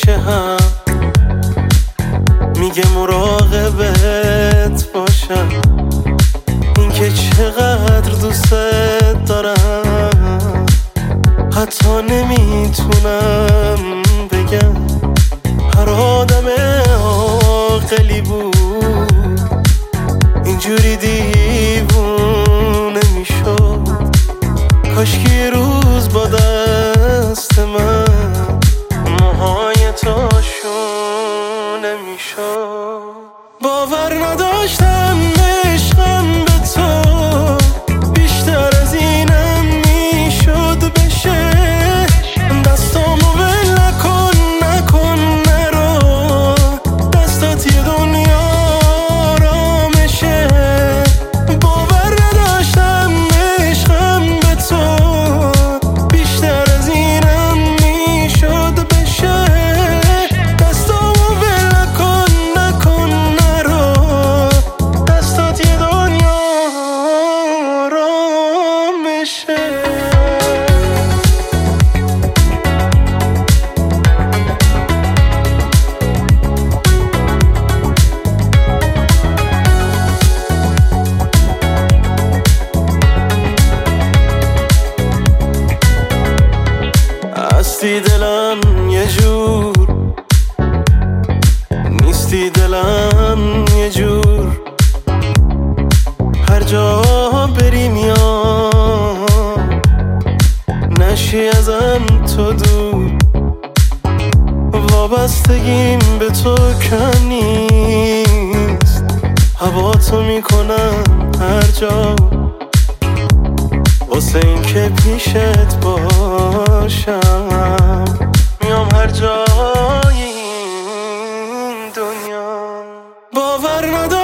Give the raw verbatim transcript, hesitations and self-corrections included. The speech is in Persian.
همیشه هم میگه مراقبت باشم، این که چقدر دوست دارم حتی نمیتونم بگم. هر آدم عاقلی بود اینجوری دیوونه میشد، کاشکی یه روز با دست من موهای تاشونه میشد. باور نداشتم عشقم به تو بیشتر از اینم میشد بشه. دستامو ول نکن نکن نرو، دستات یه دنیا آرامشه. باور نداشتم عشقم به تو بیشتر از اینم میشد بشه. دستامو ول نکن نکن نرو، دستات یه دنیا آرامشه. هستی دلم یه جور، نیستی دلم یه جور. هر جا بری میام، نشی ازم تو دور. وابستگیم به تو کم نیست، هوا تو میکنم هر جا واسه این که پیشت باشم. میام هر جای این دنیا. باور ندارم